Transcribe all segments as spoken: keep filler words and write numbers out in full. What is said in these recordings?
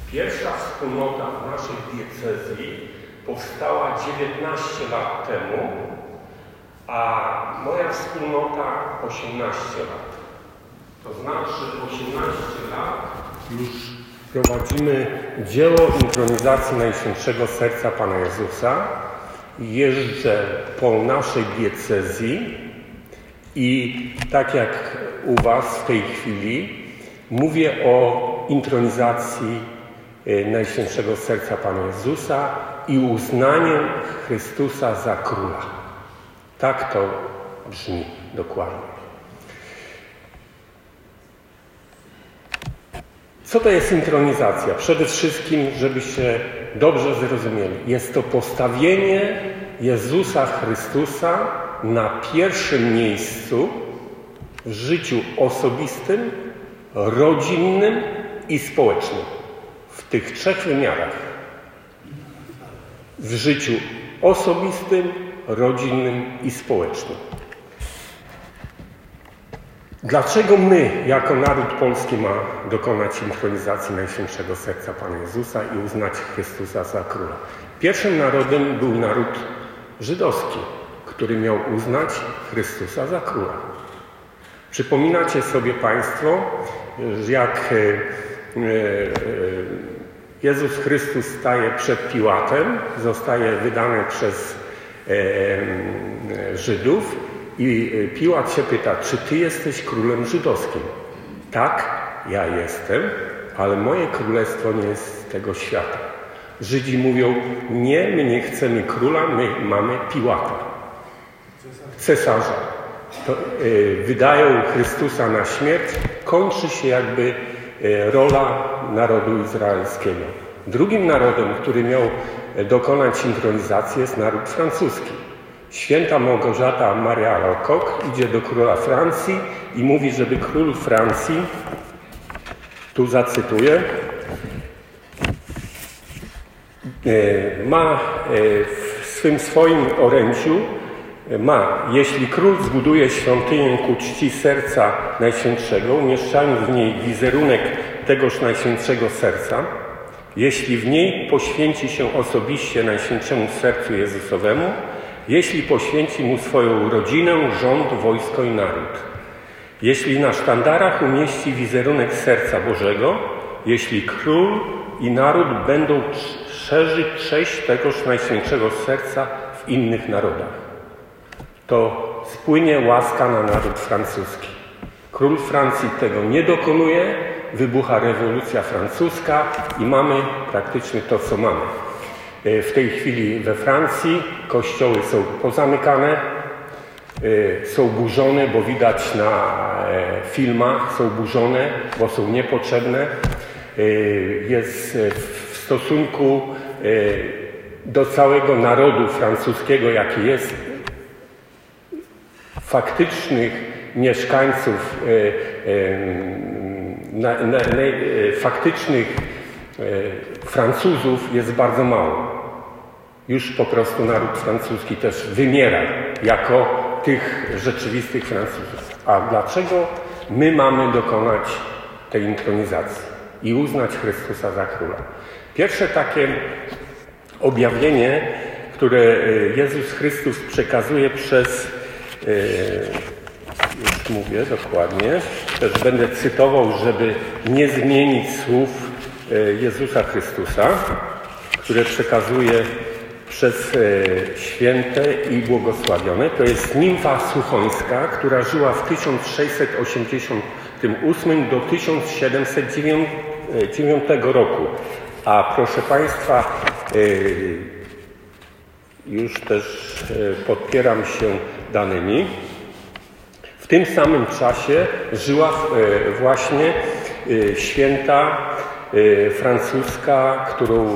Pierwsza wspólnota w naszej diecezji powstała dziewiętnaście lat temu, a moja wspólnota osiemnaście lat. To znaczy osiemnaście lat już prowadzimy dzieło intronizacji Najświętszego Serca Pana Jezusa. Jeżdżę po naszej diecezji i tak jak u Was w tej chwili mówię o intronizacji Najświętszego Serca Pana Jezusa i uznaniem Chrystusa za Króla. Tak to brzmi dokładnie. Co to jest intronizacja? Przede wszystkim, żebyście dobrze zrozumieli, jest to postawienie Jezusa Chrystusa na pierwszym miejscu w życiu osobistym, rodzinnym i społecznym. W tych trzech wymiarach. W życiu osobistym, rodzinnym i społecznym. Dlaczego my, jako naród polski, ma dokonać intronizacji Najświętszego Serca Pana Jezusa i uznać Chrystusa za Króla? Pierwszym narodem był naród żydowski, który miał uznać Chrystusa za Króla. Przypominacie sobie Państwo, jak Jezus Chrystus staje przed Piłatem, zostaje wydany przez Żydów i Piłat się pyta, czy Ty jesteś królem żydowskim? Tak, ja jestem, ale moje królestwo nie jest z tego świata. Żydzi mówią, nie, my nie chcemy króla, my mamy Piłata, cesarza. To, y, wydają Chrystusa na śmierć, kończy się jakby y, rola narodu izraelskiego. Drugim narodem, który miał dokonać intronizacji, jest naród francuski. Święta Małgorzata Maria Alacoque idzie do króla Francji i mówi, żeby król Francji, tu zacytuję, y, ma y, w swym swoim orędziu ma, jeśli król zbuduje świątynię ku czci serca Najświętszego, umieszczając w niej wizerunek tegoż Najświętszego Serca, jeśli w niej poświęci się osobiście Najświętszemu Sercu Jezusowemu, jeśli poświęci mu swoją rodzinę, rząd, wojsko i naród, jeśli na sztandarach umieści wizerunek Serca Bożego, jeśli król i naród będą szerzyć cześć tegoż Najświętszego Serca w innych narodach, to spłynie łaska na naród francuski. Król Francji tego nie dokonuje, wybucha rewolucja francuska i mamy praktycznie to, co mamy. W tej chwili we Francji kościoły są pozamykane, są burzone, bo widać na filmach, są burzone, bo są niepotrzebne. Jest w stosunku do całego narodu francuskiego, jaki jest, faktycznych mieszkańców, e, e, na, na, na, faktycznych e, Francuzów jest bardzo mało. Już po prostu naród francuski też wymiera jako tych rzeczywistych Francuzów. A dlaczego my mamy dokonać tej intronizacji i uznać Chrystusa za Króla? Pierwsze takie objawienie, które Jezus Chrystus przekazuje przez już mówię dokładnie, też będę cytował, żeby nie zmienić słów Jezusa Chrystusa, które przekazuje przez święte i błogosławione. To jest nimfa suchońska, która żyła w tysiąc sześćset osiemdziesiątym ósmym do tysiąc siedemset dziewiątego roku. A proszę Państwa, już też podpieram się danymi. W tym samym czasie żyła właśnie święta francuska, którą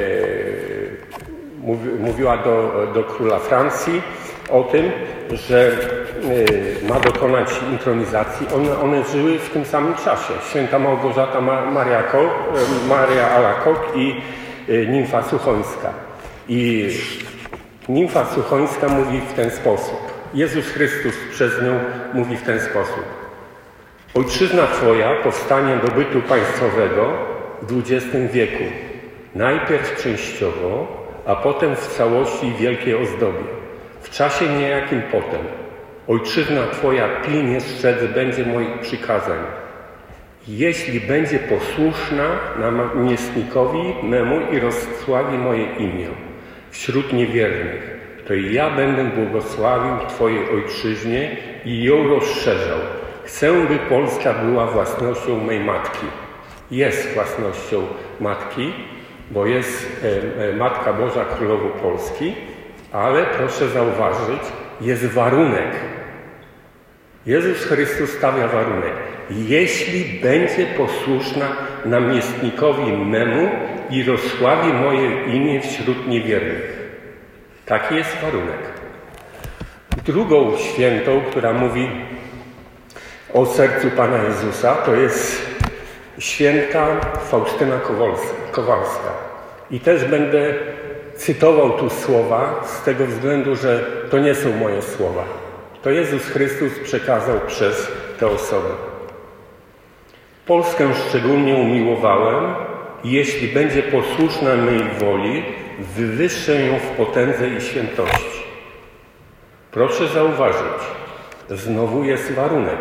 mówiła do, do króla Francji o tym, że ma dokonać intronizacji. One, one żyły w tym samym czasie. Święta Małgorzata Maria, Maria Alacoque i nimfa suchońska. I nimfa suchońska mówi w ten sposób. Jezus Chrystus przez nią mówi w ten sposób. Ojczyzna Twoja powstanie do bytu państwowego w dwudziestym wieku. Najpierw częściowo, a potem w całości i wielkiej ozdobie. W czasie niejakim potem. Ojczyzna Twoja pilnie strzec będzie moich przykazań. Jeśli będzie posłuszna namiestnikowi memu i rozsławi moje imię wśród niewiernych, to i ja będę błogosławił Twojej ojczyźnie i ją rozszerzał. Chcę, by Polska była własnością mej matki. Jest własnością matki, bo jest e, e, Matka Boża Królową Polski, ale proszę zauważyć, jest warunek. Jezus Chrystus stawia warunek. Jeśli będzie posłuszna namiestnikowi memu i rozsławi moje imię wśród niewiernych. Taki jest warunek. Drugą świętą, która mówi o sercu Pana Jezusa, to jest święta Faustyna Kowalska. I też będę cytował tu słowa z tego względu, że to nie są moje słowa. To Jezus Chrystus przekazał przez tę osobę. Polskę szczególnie umiłowałem i jeśli będzie posłuszna mej woli, wywyższę ją w potędze i świętości. Proszę zauważyć, znowu jest warunek.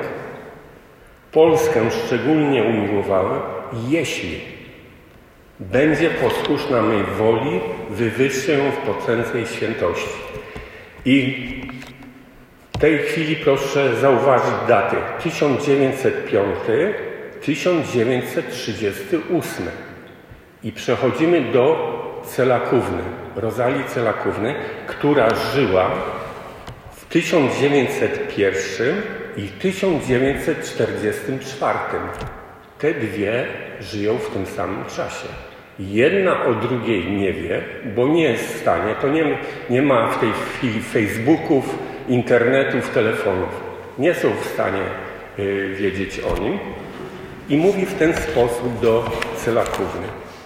Polskę szczególnie umiłowałem, jeśli będzie posłuszna mej woli, wywyższę ją w potędze i świętości. I w tej chwili proszę zauważyć daty. tysiąc dziewięćset piąty do tysiąc dziewięćset trzydziesty ósmy. I przechodzimy do Celakówny, Rozalii Celakówny, która żyła w tysiąc dziewięćset pierwszym i tysiąc dziewięćset czterdziestym czwartym. Te dwie żyją w tym samym czasie. Jedna o drugiej nie wie, bo nie jest w stanie, to nie, nie ma w tej chwili Facebooków, internetów, telefonów. Nie są w stanie y, wiedzieć o nim. I mówi w ten sposób do Celakówny.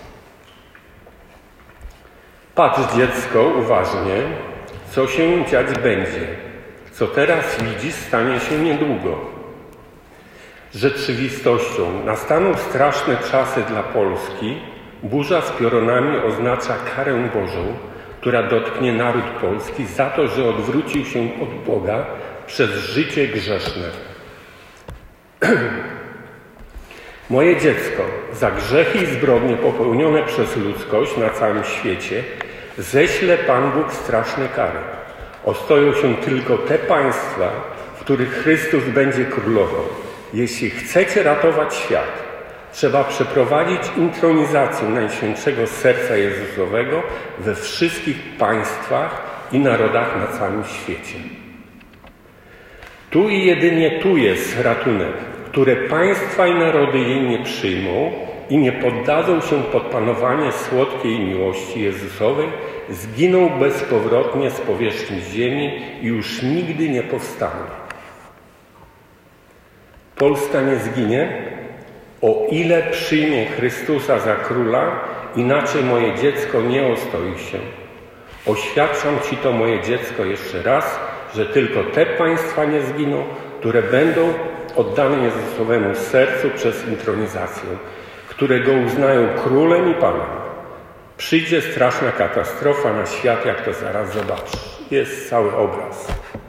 Patrz, dziecko, uważnie, co się dziać będzie. Co teraz widzisz, stanie się niedługo. Rzeczywistością nastaną straszne czasy dla Polski. Burza z piorunami oznacza karę Bożą, która dotknie naród polski za to, że odwrócił się od Boga przez życie grzeszne. Moje dziecko, za grzechy i zbrodnie popełnione przez ludzkość na całym świecie ześle Pan Bóg straszne kary. Ostoją się tylko te państwa, w których Chrystus będzie królował. Jeśli chcecie ratować świat, trzeba przeprowadzić intronizację Najświętszego Serca Jezusowego we wszystkich państwach i narodach na całym świecie. Tu i jedynie tu jest ratunek, które państwa i narody jej nie przyjmą i nie poddadzą się pod panowanie słodkiej miłości Jezusowej, zginą bezpowrotnie z powierzchni ziemi i już nigdy nie powstaną. Polska nie zginie, o ile przyjmie Chrystusa za króla, inaczej moje dziecko nie ostoi się. Oświadczam Ci to, moje dziecko, jeszcze raz, że tylko te państwa nie zginą, które będą oddane Jezusowemu sercu przez intronizację, które Go uznają królem i Panem. Przyjdzie straszna katastrofa na świat, jak to zaraz zobaczysz. Jest cały obraz.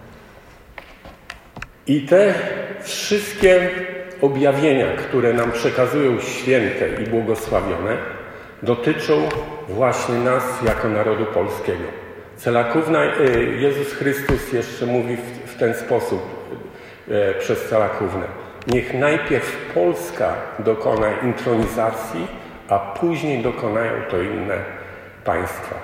I te wszystkie objawienia, które nam przekazują święte i błogosławione, dotyczą właśnie nas jako narodu polskiego. Celakówna, Jezus Chrystus jeszcze mówi w, w ten sposób e, przez Celakuwnę. Niech najpierw Polska dokona intronizacji, a później dokonają to inne państwa.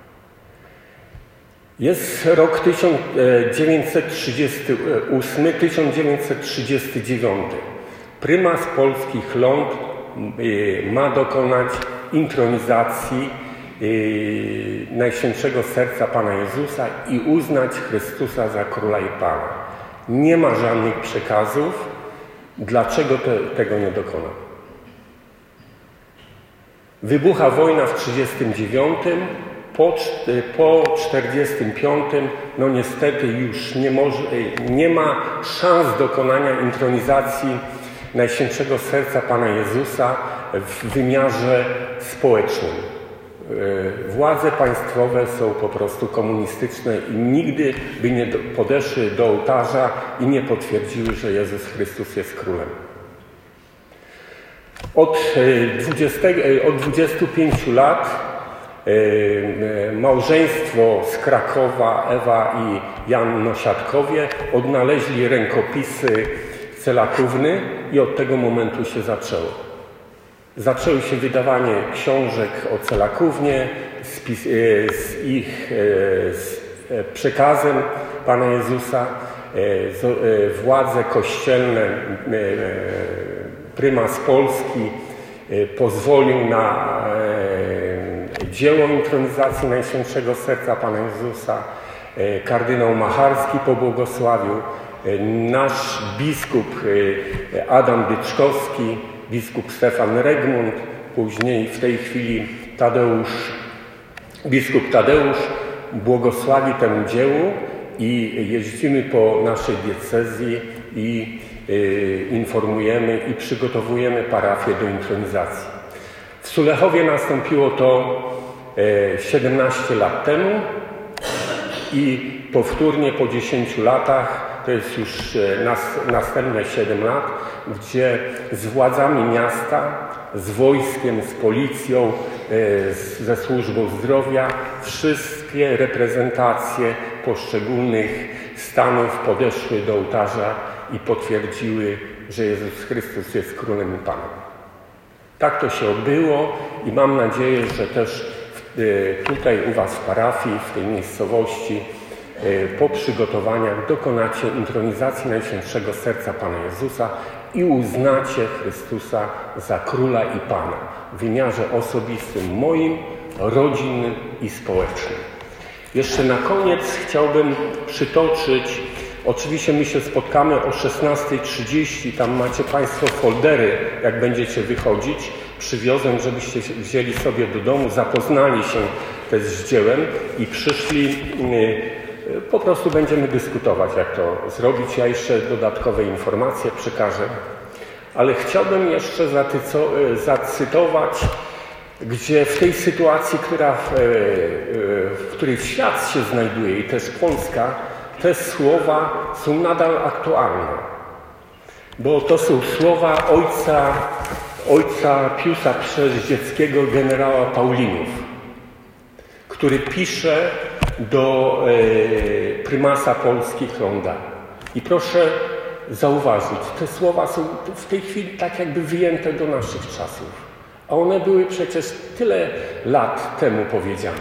Jest rok tysiąc dziewięćset trzydziesty ósmy do tysiąc dziewięćset trzydziesty dziewiąty. Prymas polskich ląd ma dokonać intronizacji Najświętszego Serca Pana Jezusa i uznać Chrystusa za Króla i Pana. Nie ma żadnych przekazów, dlaczego te, tego nie dokona. Wybucha wojna w trzydziestym dziewiątym. Po, po czterdziestym piątym, no niestety już nie, może, nie ma szans dokonania intronizacji Najświętszego Serca Pana Jezusa w wymiarze społecznym. Władze państwowe są po prostu komunistyczne i nigdy by nie podeszły do ołtarza i nie potwierdziły, że Jezus Chrystus jest królem. Od dwudziestu pięciu lat małżeństwo z Krakowa, Ewa i Jan Nosiadkowie, odnaleźli rękopisy Celakówny i od tego momentu się zaczęło. Zaczęło się wydawanie książek o Celakównie z, z ich z przekazem Pana Jezusa. Władze kościelne, prymas Polski pozwolił na dzieło intronizacji Najświętszego Serca Pana Jezusa. Kardynał Macharski pobłogosławił. Nasz biskup Adam Dyczkowski, biskup Stefan Regmund, później w tej chwili Tadeusz, biskup Tadeusz błogosławi temu dziełu i jeździmy po naszej diecezji i y, informujemy i przygotowujemy parafię do intronizacji. W Sulechowie nastąpiło to y, siedemnaście lat temu i powtórnie po dziesięciu latach, to jest już nas, następne siedem lat, gdzie z władzami miasta, z wojskiem, z policją, z, ze służbą zdrowia, wszystkie reprezentacje poszczególnych stanów podeszły do ołtarza i potwierdziły, że Jezus Chrystus jest Królem i Panem. Tak to się odbyło i mam nadzieję, że też tutaj u Was w parafii, w tej miejscowości, po przygotowaniach dokonacie intronizacji Najświętszego Serca Pana Jezusa i uznacie Chrystusa za Króla i Pana w wymiarze osobistym moim, rodzinnym i społecznym. Jeszcze na koniec chciałbym przytoczyć, oczywiście my się spotkamy o szesnastej trzydzieści, tam macie Państwo foldery, jak będziecie wychodzić. Przywiozłem, żebyście wzięli sobie do domu, zapoznali się też z dziełem i przyszli. Po prostu będziemy dyskutować, jak to zrobić. Ja jeszcze dodatkowe informacje przekażę. Ale chciałbym jeszcze zacytować, gdzie w tej sytuacji, która, w której świat się znajduje i też Polska, te słowa są nadal aktualne. Bo to są słowa ojca, ojca Piusa Przeździeckiego, generała Paulinów, który pisze do e, prymasa Polski Hlonda. I proszę zauważyć, te słowa są w tej chwili tak jakby wyjęte do naszych czasów. A one były przecież tyle lat temu powiedziane.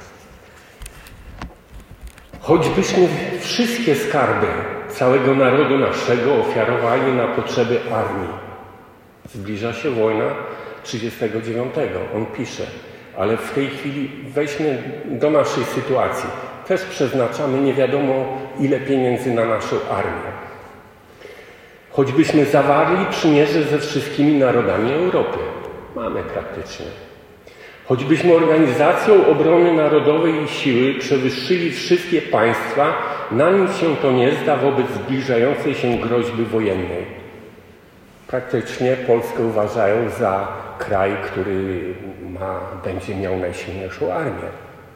Choćbyśmy wszystkie skarby całego narodu naszego ofiarowali na potrzeby armii. Zbliża się wojna trzydziestego dziewiątego. On pisze. Ale w tej chwili weźmy do naszej sytuacji. Też przeznaczamy nie wiadomo ile pieniędzy na naszą armię. Choćbyśmy zawarli przymierze ze wszystkimi narodami Europy. Mamy praktycznie. Choćbyśmy organizacją obrony narodowej i siły przewyższyli wszystkie państwa, na nic się to nie zda wobec zbliżającej się groźby wojennej. Praktycznie Polskę uważają za kraj, który ma, będzie miał najsilniejszą armię.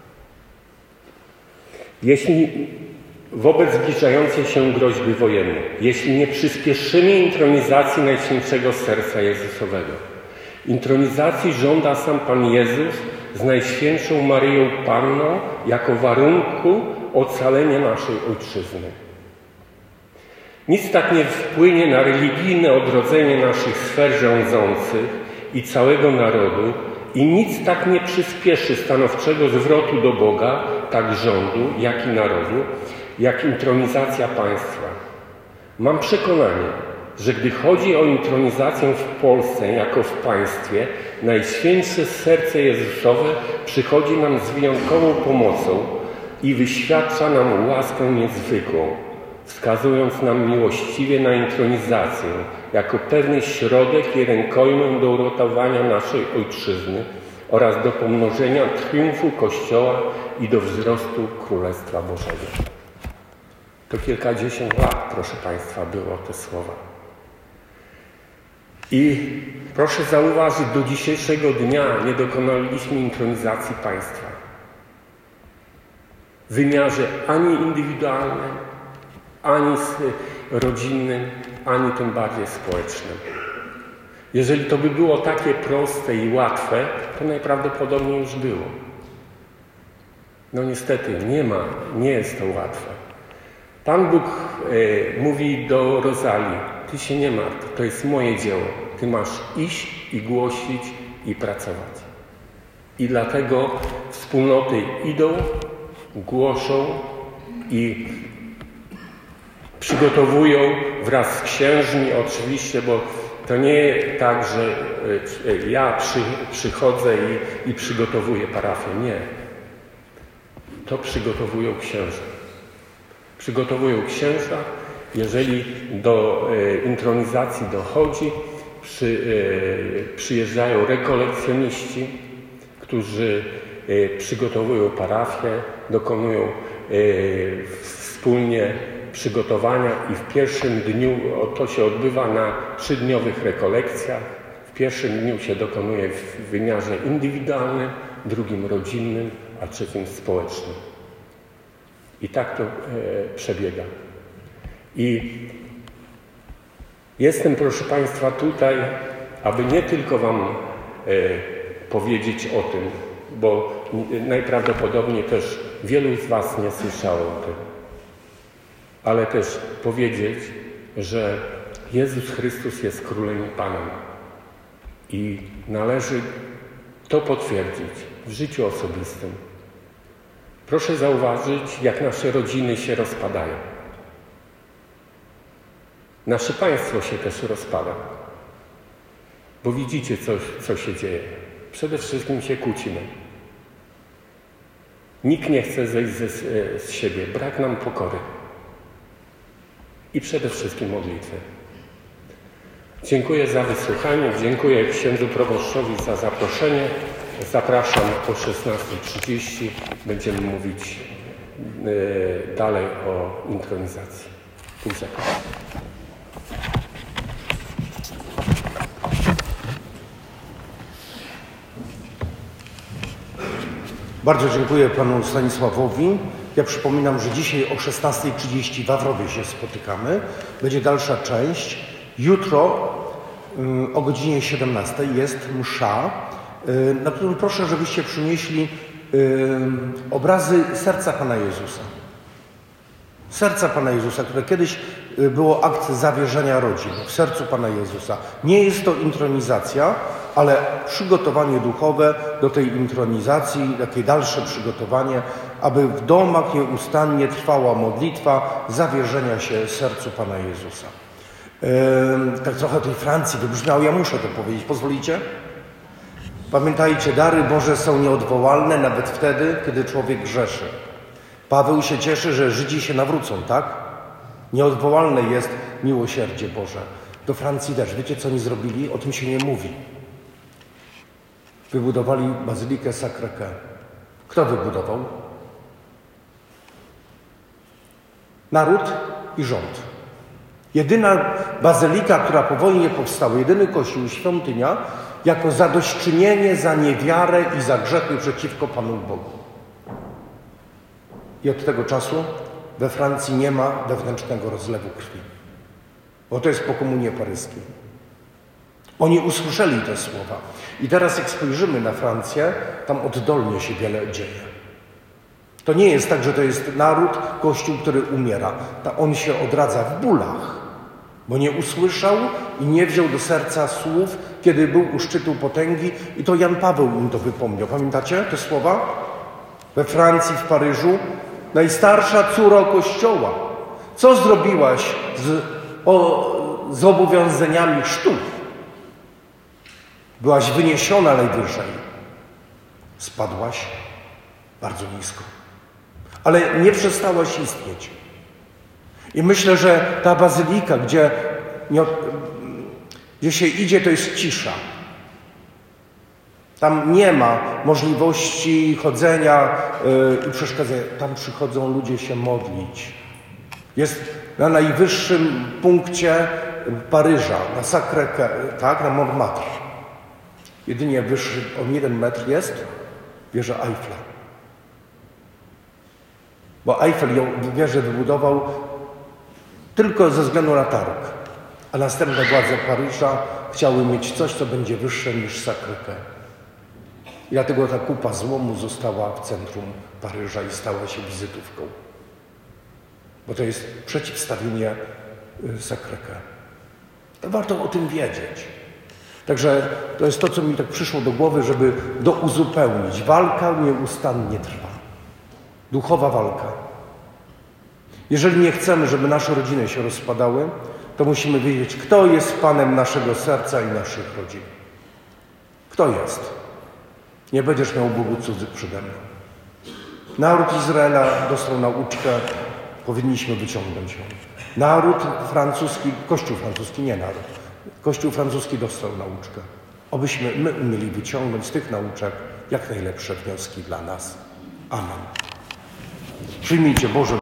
Jeśli wobec zbliżającej się groźby wojennej, jeśli nie przyspieszymy intronizacji Najświętszego Serca Jezusowego, intronizacji żąda sam Pan Jezus z Najświętszą Maryją Panną jako warunku ocalenia naszej Ojczyzny. Nic tak nie wpłynie na religijne odrodzenie naszych sfer rządzących i całego narodu i nic tak nie przyspieszy stanowczego zwrotu do Boga, tak rządu, jak i narodu, jak intronizacja państwa. Mam przekonanie, że gdy chodzi o intronizację w Polsce jako w państwie, Najświętsze Serce Jezusowe przychodzi nam z wyjątkową pomocą i wyświadcza nam łaskę niezwykłą, wskazując nam miłościwie na intronizację jako pewny środek i rękojmię do uratowania naszej Ojczyzny oraz do pomnożenia triumfu Kościoła i do wzrostu Królestwa Bożego. To kilkadziesiąt lat, proszę Państwa, było te słowa. I proszę zauważyć, do dzisiejszego dnia nie dokonaliśmy intronizacji państwa w wymiarze ani indywidualnym, ani rodzinnym, ani tym bardziej społecznym. Jeżeli to by było takie proste i łatwe, to najprawdopodobniej już było. No niestety nie ma, nie jest to łatwe. Pan Bóg e, mówi do Rozalii: ty się nie martw, to jest moje dzieło. Ty masz iść i głosić i pracować. I dlatego wspólnoty idą, głoszą i przygotowują wraz z księżmi oczywiście, bo to nie tak, że ja przy, przychodzę i, i przygotowuję parafię. Nie. To przygotowują księża. Przygotowują księża. Jeżeli do e, intronizacji dochodzi, przy, e, przyjeżdżają rekolekcjoniści, którzy e, przygotowują parafię, dokonują e, wspólnie przygotowania i w pierwszym dniu, to się odbywa na trzydniowych rekolekcjach, w pierwszym dniu się dokonuje w wymiarze indywidualnym, drugim rodzinnym, a trzecim społecznym. I tak to e, przebiega. I jestem, proszę Państwa, tutaj, aby nie tylko Wam e, powiedzieć o tym, bo najprawdopodobniej też wielu z Was nie słyszało o tym, ale też powiedzieć, że Jezus Chrystus jest Królem i Panem i należy to potwierdzić w życiu osobistym. Proszę zauważyć, jak nasze rodziny się rozpadają. Nasze państwo się też rozpada, bo widzicie, co, co się dzieje. Przede wszystkim się kłócimy. Nikt nie chce zejść ze, z siebie. Brak nam pokory. I przede wszystkim modlitwy. Dziękuję za wysłuchanie. Dziękuję księdzu proboszczowi za zaproszenie. Zapraszam o szesnasta trzydzieści. Będziemy mówić yy, dalej o intronizacji. Pół sekundy. Bardzo dziękuję panu Stanisławowi. Ja przypominam, że dzisiaj o szesnasta trzydzieści w Wawrowie się spotykamy. Będzie dalsza część. Jutro o godzinie siedemnastej jest msza, na którą proszę, żebyście przynieśli obrazy serca Pana Jezusa. Serca Pana Jezusa, które kiedyś było akt zawierzenia rodzin w sercu Pana Jezusa. Nie jest to intronizacja, ale przygotowanie duchowe do tej intronizacji, takie dalsze przygotowanie, aby w domach nieustannie trwała modlitwa zawierzenia się sercu Pana Jezusa. Yy, tak trochę tej Francji wybrzmiało, ja muszę to powiedzieć, pozwolicie? Pamiętajcie, dary Boże są nieodwołalne nawet wtedy, kiedy człowiek grzeszy. Paweł się cieszy, że Żydzi się nawrócą, tak? Nieodwołalne jest miłosierdzie Boże. Do Francji też. Wiecie, co oni zrobili? O tym się nie mówi. Wybudowali bazylikę Sacré-Cœur. Kto wybudował? Naród i rząd. Jedyna bazylika, która po wojnie powstała, jedyny kościół, świątynia, jako zadośćczynienie za niewiarę i za grzechy przeciwko Panu Bogu. I od tego czasu we Francji nie ma wewnętrznego rozlewu krwi. Bo to jest po komunie paryskiej. Oni usłyszeli te słowa. I teraz jak spojrzymy na Francję, tam oddolnie się wiele dzieje. To nie jest tak, że to jest naród, kościół, który umiera. On się odradza w bólach, bo nie usłyszał i nie wziął do serca słów, kiedy był u szczytu potęgi i to Jan Paweł im to wypomniał. Pamiętacie te słowa? We Francji, w Paryżu, najstarsza córo Kościoła, co zrobiłaś z, o, z obowiązaniami chrztu? Byłaś wyniesiona najwyżej. Spadłaś bardzo nisko. Ale nie przestałaś istnieć. I myślę, że ta bazylika, gdzie, nie, gdzie się idzie, to jest cisza. Tam nie ma możliwości chodzenia yy, i przeszkadzania. Tam przychodzą ludzie się modlić. Jest na najwyższym punkcie Paryża, na Sacré-Cœur, tak, na Montmartre. Jedynie wyższy o jeden metr jest wieża Eiffla. Bo Eiffel ją wieżę wybudował tylko ze względu na targ, a następne władze Paryża chciały mieć coś, co będzie wyższe niż Sacré-Cœur. I dlatego ta kupa złomu została w centrum Paryża i stała się wizytówką. Bo to jest przeciwstawienie Sacré-Cœur. To warto o tym wiedzieć. Także to jest to, co mi tak przyszło do głowy, żeby douzupełnić. Walka nieustannie trwa. Duchowa walka. Jeżeli nie chcemy, żeby nasze rodziny się rozpadały, to musimy wiedzieć, kto jest Panem naszego serca i naszych rodzin. Kto jest? Nie będziesz miał Bogu cudzych przede mną. Naród Izraela dostał nauczkę, powinniśmy wyciągnąć ją. Naród francuski, Kościół francuski, nie naród. Kościół francuski dostał nauczkę. Obyśmy my umieli wyciągnąć z tych nauczek jak najlepsze wnioski dla nas. Amen. Przyjmijcie Boże